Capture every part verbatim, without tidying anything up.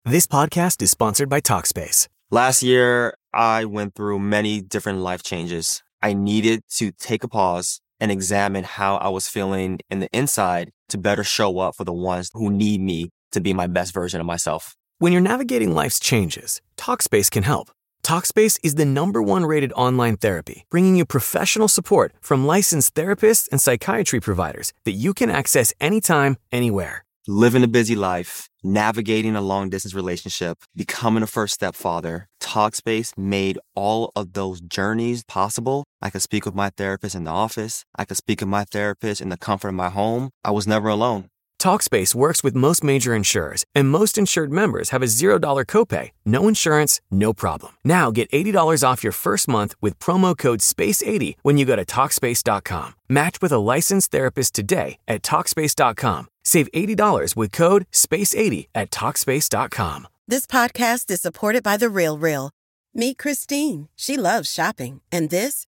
This podcast is sponsored by Talkspace. Last year, I went through many different life changes. I needed to take a pause and examine how I was feeling in the inside to better show up for the ones who need me to be my best version of myself. When you're navigating life's changes, Talkspace can help. Talkspace is the number one rated online therapy, bringing you professional support from licensed therapists and psychiatry providers that you can access anytime, anywhere. Living a busy life, navigating a long-distance relationship, becoming a first-step father, Talkspace made all of those journeys possible. I could speak with my therapist in the office. I could speak with my therapist in the comfort of my home. I was never alone. Talkspace works with most major insurers, and most insured members have a zero dollars copay. No insurance, no problem. Now get eighty dollars off your first month with promo code space eighty when you go to Talkspace dot com. Match with a licensed therapist today at Talkspace dot com. Save eighty dollars with code space eighty at Talkspace dot com. This podcast is supported by The Real Real. Meet Christine. She loves shopping. And this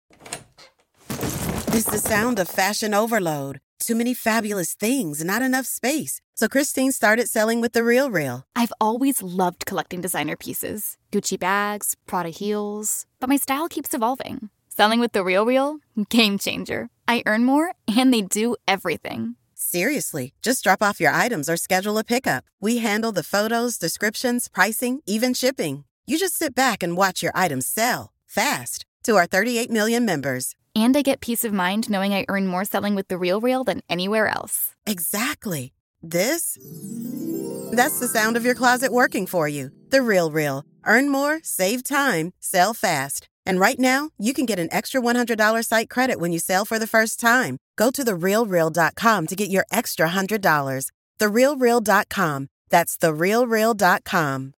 is the sound of fashion overload. Too many fabulous things, not enough space. So Christine started selling with The Real Real. I've always loved collecting designer pieces. Gucci bags, Prada heels. But my style keeps evolving. Selling with The Real Real? Game changer. I earn more, and they do everything. Seriously, just drop off your items or schedule a pickup. We handle the photos, descriptions, pricing, even shipping. You just sit back and watch your items sell fast to our thirty-eight million members. And I get peace of mind knowing I earn more selling with The Real Real than anywhere else. Exactly. This? That's the sound of your closet working for you. The Real Real. Earn more, save time, sell fast. And right now, you can get an extra one hundred dollars site credit when you sell for the first time. Go to the real real dot com to get your extra one hundred dollars. the real real dot com. That's the real real dot com.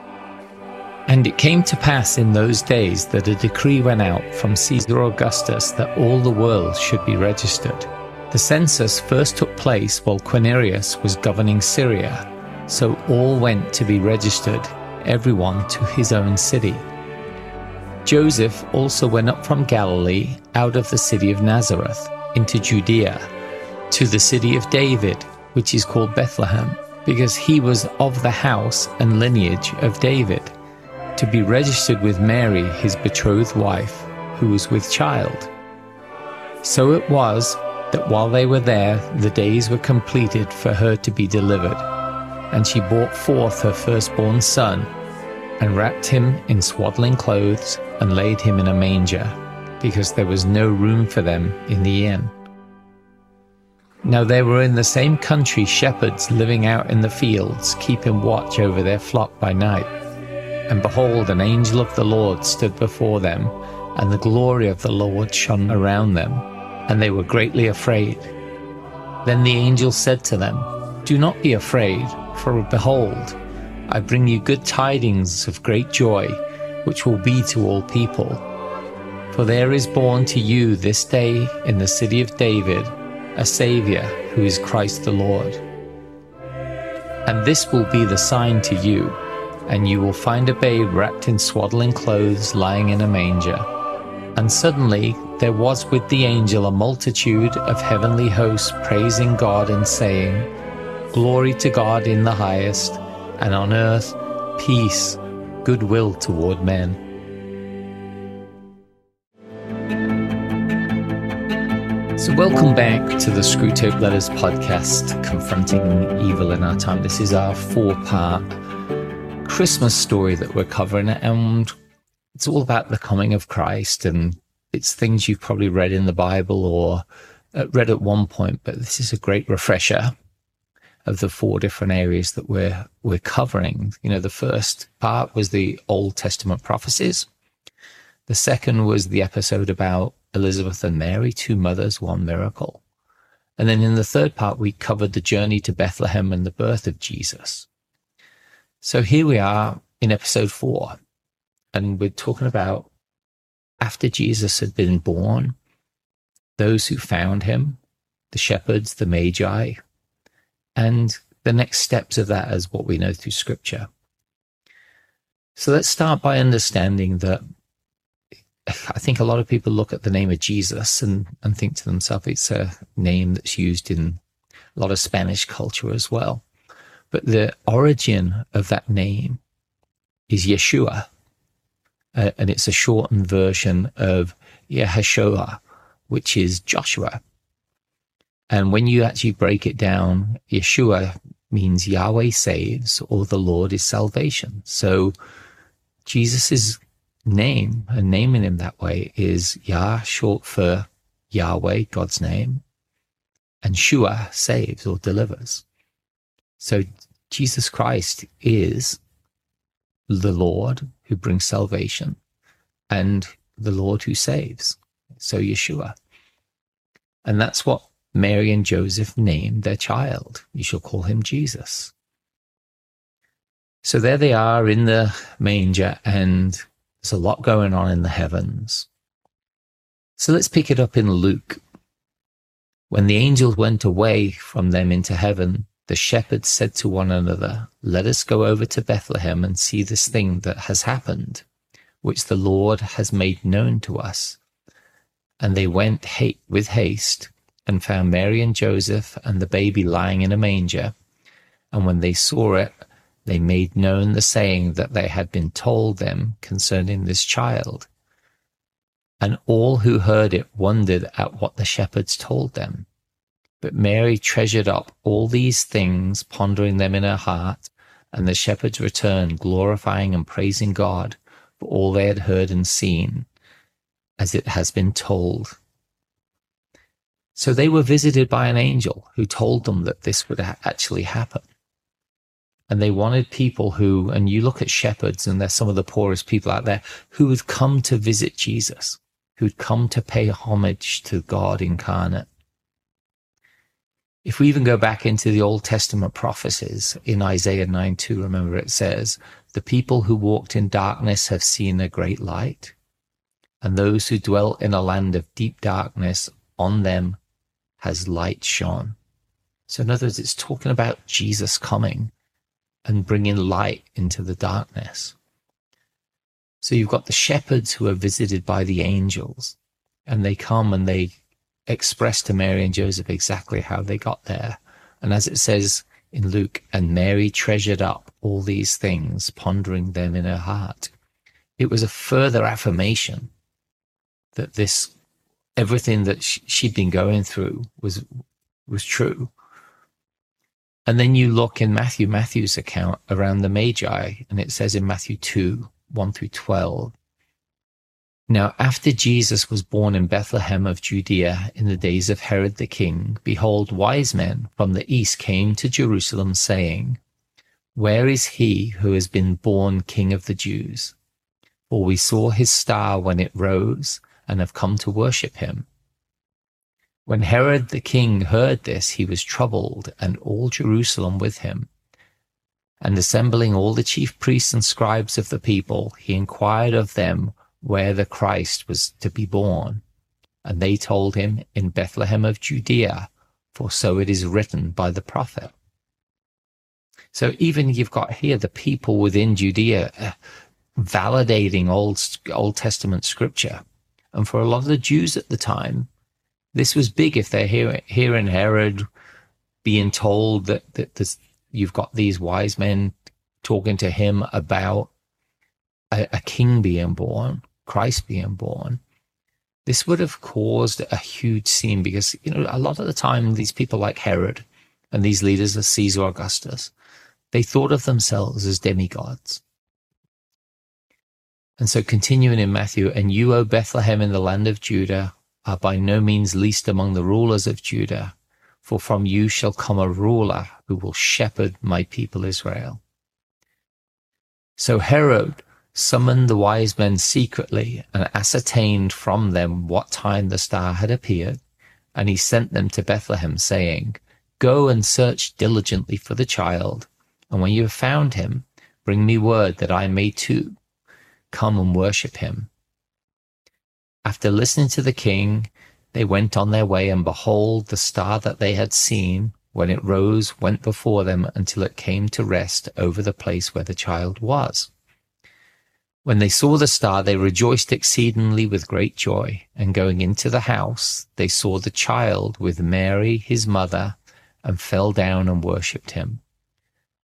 And it came to pass in those days that a decree went out from Caesar Augustus that all the world should be registered. The census first took place while Quirinius was governing Syria, so all went to be registered, everyone to his own city. Joseph also went up from Galilee out of the city of Nazareth into Judea, to the city of David, which is called Bethlehem, because he was of the house and lineage of David, to be registered with Mary, his betrothed wife, who was with child. So it was that while they were there, the days were completed for her to be delivered. And she brought forth her firstborn son, and wrapped him in swaddling clothes, and laid him in a manger, because there was no room for them in the inn. Now there were in the same country shepherds living out in the fields, keeping watch over their flock by night. And behold, an angel of the Lord stood before them, and the glory of the Lord shone around them, and they were greatly afraid. Then the angel said to them, "Do not be afraid, for behold, I bring you good tidings of great joy, which will be to all people. For there is born to you this day in the city of David a Saviour, who is Christ the Lord. And this will be the sign to you, and you will find a babe wrapped in swaddling clothes, lying in a manger." And suddenly there was with the angel a multitude of heavenly hosts praising God and saying, "Glory to God in the highest, and on earth peace, goodwill toward men." So welcome back to the Screwtape Letters podcast, Confronting Evil in Our Time. This is our four-part Christmas story that we're covering, and it's all about the coming of Christ, and it's things you've probably read in the Bible or read at one point, but this is a great refresher of the four different areas that we're we're covering. You know, the first part was the Old Testament prophecies. The second was the episode about Elizabeth and Mary, two mothers, one miracle. And then in the third part, we covered the journey to Bethlehem and the birth of Jesus. So here we are in episode four, and we're talking about after Jesus had been born, those who found him, the shepherds, the magi, and the next steps of that as what we know through Scripture. So let's start by understanding that I think a lot of people look at the name of Jesus and, and think to themselves it's a name that's used in a lot of Spanish culture as well. But the origin of that name is Yeshua, uh, and it's a shortened version of Yehoshua, which is Joshua. And when you actually break it down, Yeshua means Yahweh saves, or the Lord is salvation. So Jesus's name, and naming him that way, is Yah, short for Yahweh, God's name, and Shua, saves or delivers. So Jesus Christ is the Lord who brings salvation and the Lord who saves. So Yeshua. And that's what Mary and Joseph named their child. You shall call him Jesus. So there they are in the manger, and there's a lot going on in the heavens. So let's pick it up in Luke. When the angels went away from them into heaven, the shepherds said to one another, "Let us go over to Bethlehem and see this thing that has happened, which the Lord has made known to us." And they went ha- with haste and found Mary and Joseph and the baby lying in a manger. And when they saw it, they made known the saying that they had been told them concerning this child. And all who heard it wondered at what the shepherds told them. But Mary treasured up all these things, pondering them in her heart. And the shepherds returned, glorifying and praising God for all they had heard and seen, as it has been told. So they were visited by an angel who told them that this would actually happen. And they wanted people who, and you look at shepherds, and they're some of the poorest people out there, who would come to visit Jesus, who'd come to pay homage to God incarnate. If we even go back into the Old Testament prophecies, in Isaiah nine two, remember it says, "The people who walked in darkness have seen a great light, and those who dwell in a land of deep darkness, on them has light shone." So in other words, it's talking about Jesus coming and bringing light into the darkness. So you've got the shepherds who are visited by the angels, and they come and they express to Mary and Joseph exactly how they got there. And as it says in Luke, "And Mary treasured up all these things, pondering them in her heart." It was a further affirmation that this, everything that she'd been going through was, was true. And then you look in Matthew, Matthew's account around the Magi, and it says in Matthew two, one through twelve, "Now after Jesus was born in Bethlehem of Judea in the days of Herod the king, behold, wise men from the east came to Jerusalem, saying, 'Where is he who has been born King of the Jews? For we saw his star when it rose, and have come to worship him.' When Herod the king heard this, he was troubled, and all Jerusalem with him. And assembling all the chief priests and scribes of the people, he inquired of them where the Christ was to be born. And they told him, 'In Bethlehem of Judea, for so it is written by the prophet.'" So even you've got here the people within Judea uh, validating Old, Old Testament scripture. And for a lot of the Jews at the time, this was big. If they're hearing, hearing Herod being told that, that this, you've got these wise men talking to him about a, a king being born, Christ being born, this would have caused a huge scene, because, you know, a lot of the time these people like Herod and these leaders of Caesar Augustus, they thought of themselves as demigods. And so continuing in Matthew, "And you, O Bethlehem in the land of Judah, are by no means least among the rulers of Judah, for from you shall come a ruler who will shepherd my people Israel." So Herod summoned the wise men secretly and ascertained from them what time the star had appeared, and he sent them to Bethlehem, saying, "Go and search diligently for the child, and when you have found him, bring me word that I may too come and worship him." After listening to the king, they went on their way, and behold, the star that they had seen, when it rose, went before them until it came to rest over the place where the child was. When they saw the star, they rejoiced exceedingly with great joy, and going into the house, they saw the child with Mary, his mother, and fell down and worshipped him.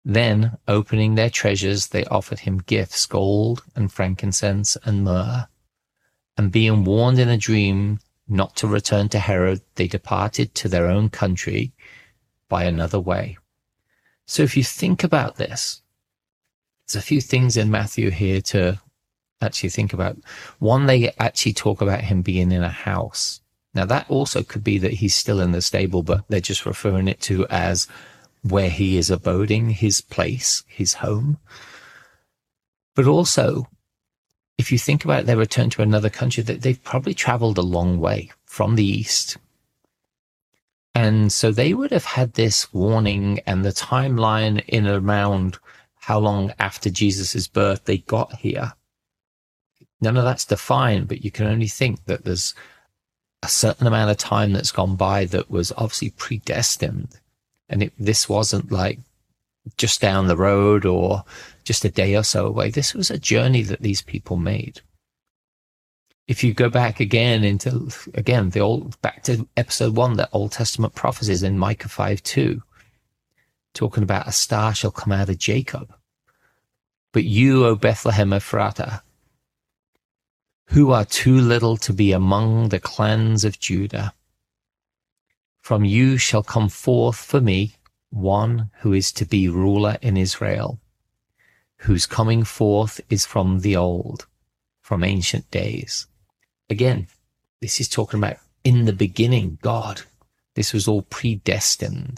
Then, opening their treasures, they offered him gifts, gold and frankincense and myrrh. And being warned in a dream not to return to Herod, they departed to their own country by another way. So if you think about this, there's a few things in Matthew here to actually think about. One, they actually talk about him being in a house. Now, that also could be that he's still in the stable, but they're just referring it to as where he is abiding, his place, his home. But also, if you think about their return to another country, that they've probably traveled a long way from the east. And so they would have had this warning and the timeline in around how long after Jesus' birth they got here. None of that's defined, but you can only think that there's a certain amount of time that's gone by that was obviously predestined. And it, this wasn't like just down the road or just a day or so away. This was a journey that these people made. If you go back again into, again, the old, back to episode one, the Old Testament prophecies in Micah five two, talking about a star shall come out of Jacob. But you, O Bethlehem Ephratah, who are too little to be among the clans of Judah, from you shall come forth for me one who is to be ruler in Israel, whose coming forth is from the old, from ancient days. Again, this is talking about in the beginning, God. This was all predestined.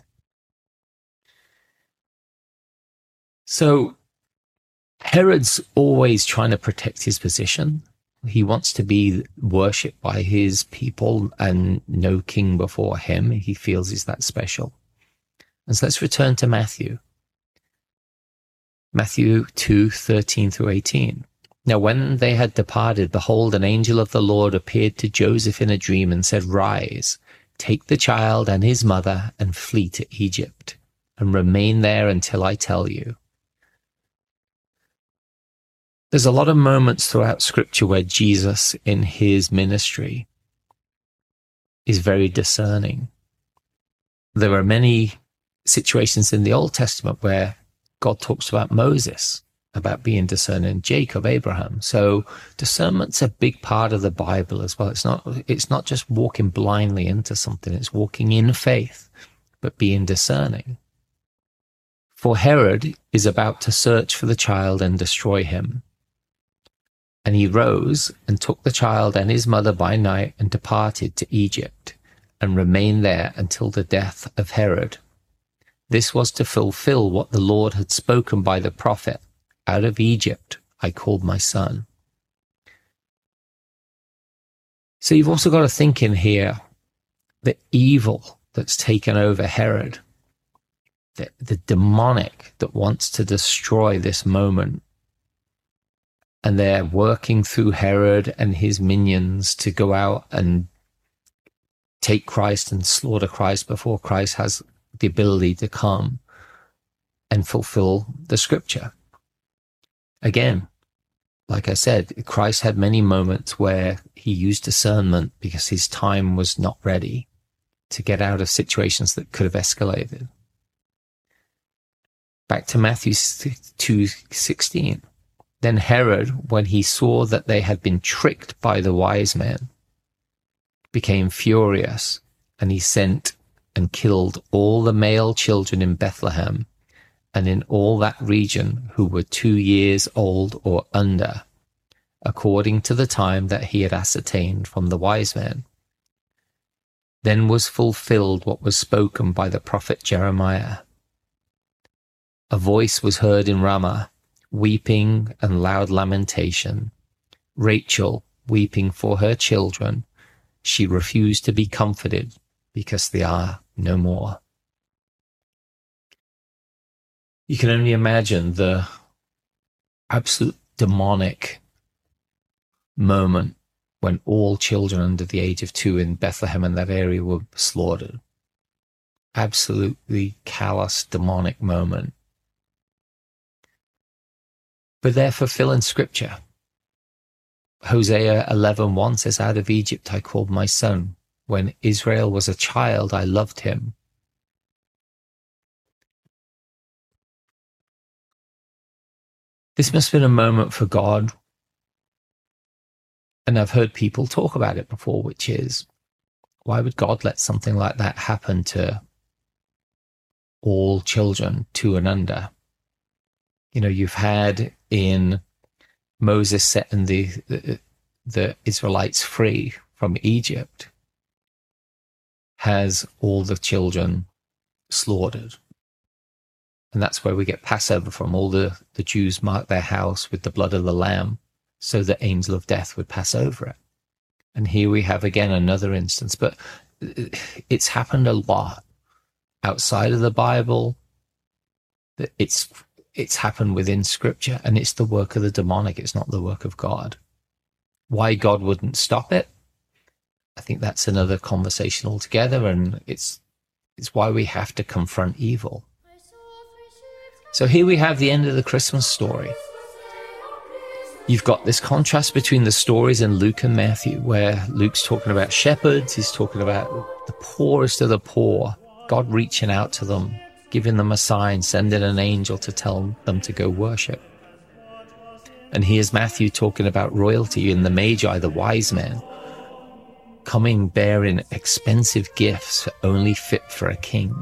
So Herod's always trying to protect his position. He wants to be worshipped by his people and no king before him. He feels he's that special. And so let's return to Matthew. Matthew two, thirteen through eighteen. Now when they had departed, behold, an angel of the Lord appeared to Joseph in a dream and said, Rise, take the child and his mother and flee to Egypt, and remain there until I tell you. There's a lot of moments throughout Scripture where Jesus, in his ministry, is very discerning. There are many situations in the Old Testament where God talks about Moses, about being discerning, Jacob, Abraham. So discernment's a big part of the Bible as well. It's not, it's not just walking blindly into something. It's walking in faith, but being discerning. For Herod is about to search for the child and destroy him. And he rose and took the child and his mother by night and departed to Egypt and remained there until the death of Herod. This was to fulfill what the Lord had spoken by the prophet, Out of Egypt I called my son. So you've also got to think in here the evil that's taken over Herod, the, the demonic that wants to destroy this moment. And they're working through Herod and his minions to go out and take Christ and slaughter Christ before Christ has the ability to come and fulfill the scripture. Again, like I said, Christ had many moments where he used discernment because his time was not ready to get out of situations that could have escalated. Back to Matthew two sixteen. Then Herod, when he saw that they had been tricked by the wise men, became furious, and he sent and killed all the male children in Bethlehem and in all that region who were two years old or under, according to the time that he had ascertained from the wise men. Then was fulfilled what was spoken by the prophet Jeremiah. A voice was heard in Ramah, weeping and loud lamentation. Rachel weeping for her children. She refused to be comforted because they are no more. You can only imagine the absolute demonic moment when all children under the age of two in Bethlehem and that area were slaughtered. Absolutely callous, demonic moment. But they're fulfilling scripture. Hosea eleven one says, Out of Egypt I called my son. When Israel was a child, I loved him. This must have been a moment for God. And I've heard people talk about it before, which is, why would God let something like that happen to all children two and under? You know, you've had in Moses setting the, the, the Israelites free from Egypt, has all the children slaughtered. And that's where we get Passover from. All the, the Jews mark their house with the blood of the lamb, so the angel of death would pass over it. And here we have again another instance, but it's happened a lot outside of the Bible. It's it's happened within Scripture, and it's the work of the demonic. It's not the work of God. Why God wouldn't stop it, I think that's another conversation altogether, and it's it's why we have to confront evil. So here we have the end of the Christmas story. You've got this contrast between the stories in Luke and Matthew, where Luke's talking about shepherds, he's talking about the poorest of the poor, God reaching out to them, giving them a sign, sending an angel to tell them to go worship. And here's Matthew talking about royalty and the Magi, the wise men, coming bearing expensive gifts only fit for a king.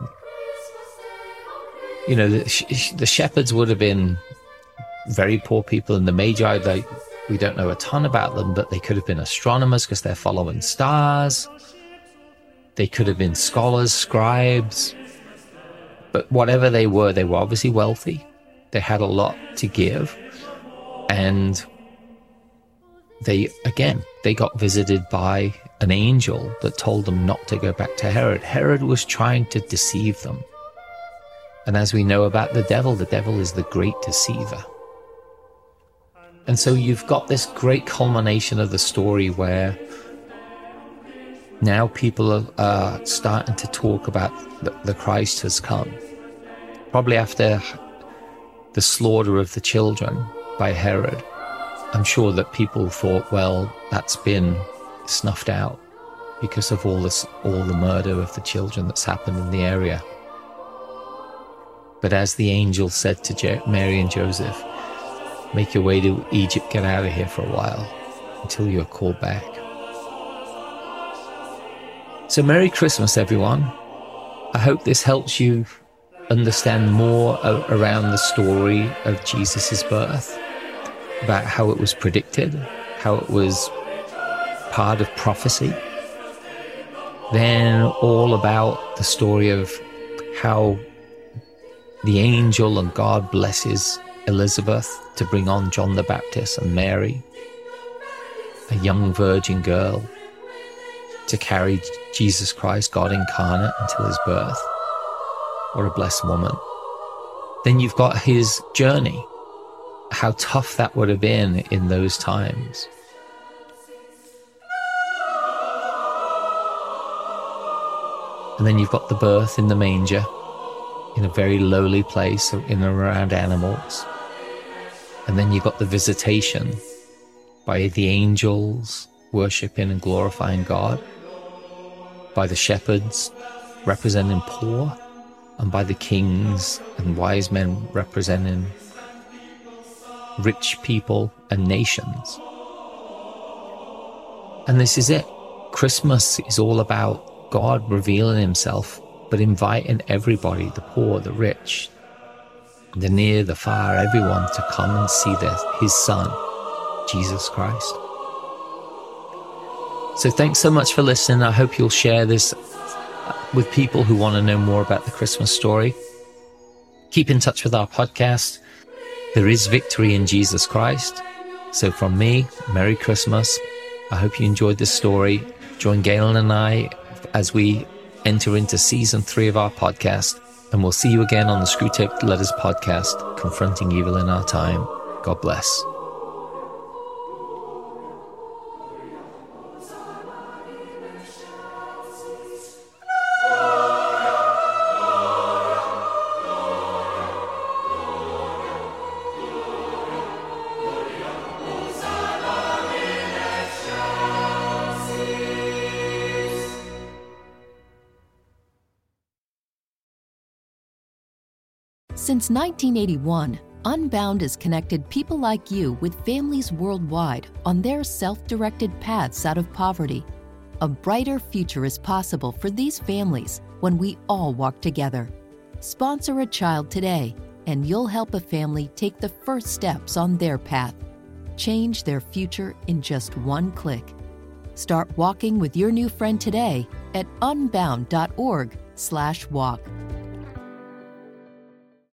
You know, the, sh- the shepherds would have been very poor people, and the Magi, they, we don't know a ton about them, but they could have been astronomers because they're following stars. They could have been scholars, scribes. But whatever they were, they were obviously wealthy. They had a lot to give. And they, again, they got visited by an angel that told them not to go back to Herod. Herod was trying to deceive them. And as we know about the devil, the devil is the great deceiver. And so you've got this great culmination of the story where now people are uh, starting to talk about the, the Christ has come. Probably after the slaughter of the children by Herod, I'm sure that people thought, well, that's been snuffed out because of all this, all the murder of the children that's happened in the area. But as the angel said to Je- Mary and Joseph, make your way to Egypt, get out of here for a while until you're called back. So Merry Christmas, everyone. I hope this helps you understand more o- around the story of Jesus' birth, about how it was predicted, how it was part of prophecy, then all about the story of how the angel and God blesses Elizabeth to bring on John the Baptist and Mary, a young virgin girl, to carry Jesus Christ, God incarnate, until his birth. What a blessed woman. Then you've got his journey, how tough that would have been in those times. And then you've got the birth in the manger, in a very lowly place, in and around animals. And then you've got the visitation by the angels worshipping and glorifying God, by the shepherds representing poor, and by the kings and wise men representing rich people and nations. And this is it. Christmas is all about God revealing himself, but inviting everybody, the poor, the rich, the near, the far, everyone to come and see their, his son, Jesus Christ. So thanks so much for listening. I hope you'll share this with people who want to know more about the Christmas story. Keep in touch with our podcast. There is victory in Jesus Christ. So from me, Merry Christmas. I hope you enjoyed this story. Join Galen and I as we enter into season three of our podcast, and we'll see you again on the Screwtape Letters podcast, confronting evil in our time. God bless. Since nineteen eighty-one, Unbound has connected people like you with families worldwide on their self-directed paths out of poverty. A brighter future is possible for these families when we all walk together. Sponsor a child today, and you'll help a family take the first steps on their path. Change their future in just one click. Start walking with your new friend today at unbound dot org slash walk.